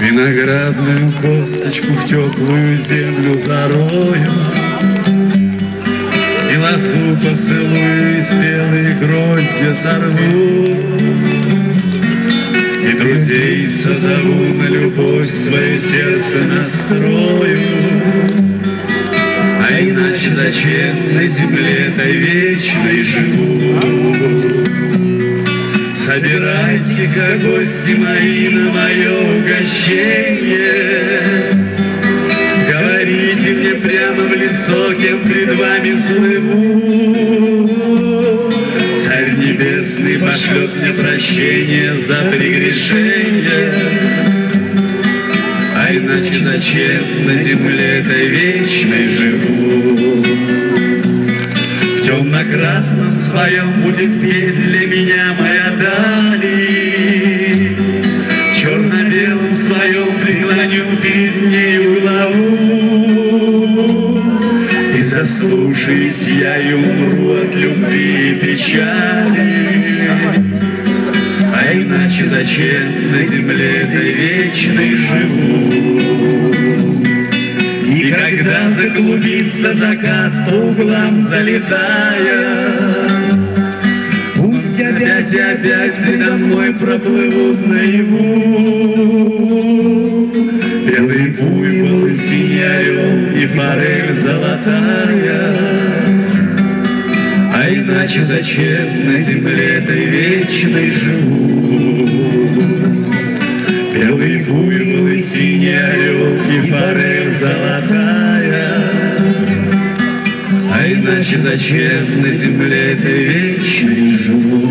Виноградную косточку в теплую землю зарою, и лозу поцелую, и спелые гроздья сорву, и друзей созову, на любовь свое сердце настрою. А иначе зачем на земле этой вечной живу? Собирайте-ка, гости мои, на мое угощение. Говорите мне прямо в лицо, кем пред вами слыву. Царь Небесный пошлет мне прощение за прегрешение. А иначе зачем на земле этой вечной живу? В темно-красном своем будет петь для меня моя дали, в черно-белом своем преклоню перед нею главу, и заслушаюсь я и умру от любви и печали. А иначе зачем на земле этой вечной живу? И когда заклубится закат по углам залетая, пусть опять и опять предо мной проплывут наяву белые буйволы, синий орел и форель золотая. А иначе зачем на земле этой вечной живу? Белый буйвол и синий орел и форель золотая. А иначе зачем на земле этой вечной живу?